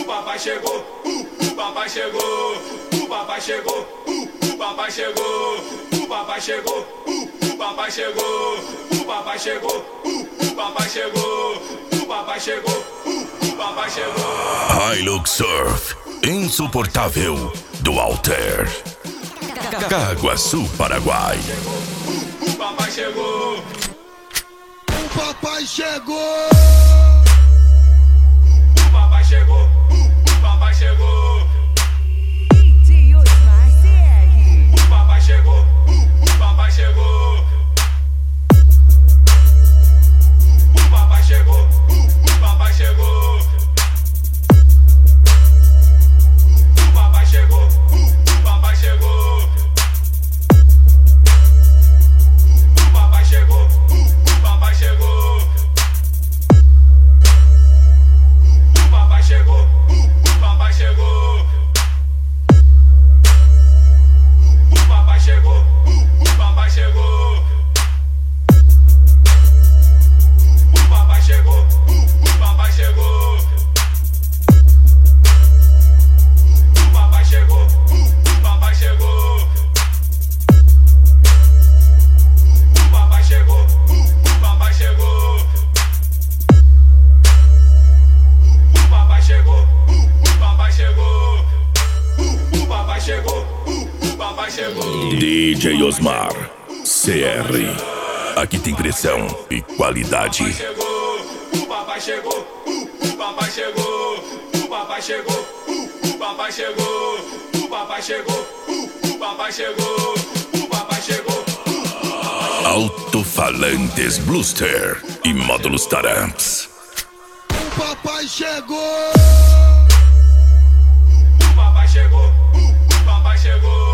papai chegou, o papai chegou, o papai chegou, o papai chegou, o papai chegou, o papai chegou, o papai chegou, o papai chegou, o papai chegou, o papai chegou. Hilux Surf, insuportável, do Alter, Caguaçu, Paraguai. O papai chegou, o papai chegou. O papai chegou, o papai chegou. DJ Osmar CR. O papai chegou, o papai chegou. O papai chegou, o papai chegou. O papai chegou, o papai chegou. O papai chegou, o papai chegou. O papai chegou, o papai chegou. O papai chegou, o papai chegou. O papai chegou, o papai chegou. O papai chegou, o papai chegou. O papai chegou, o papai chegou. O papai chegou, o papai chegou. O papai chegou, o papai chegou. DJ Osmar CR. Aqui tem pressão e qualidade. O papai chegou, o papai chegou. O papai chegou, o papai chegou. O papai chegou, o papai chegou. O papai chegou. Alto-falantes Bluster e módulos Taramps. O papai chegou. O papai chegou, o papai chegou.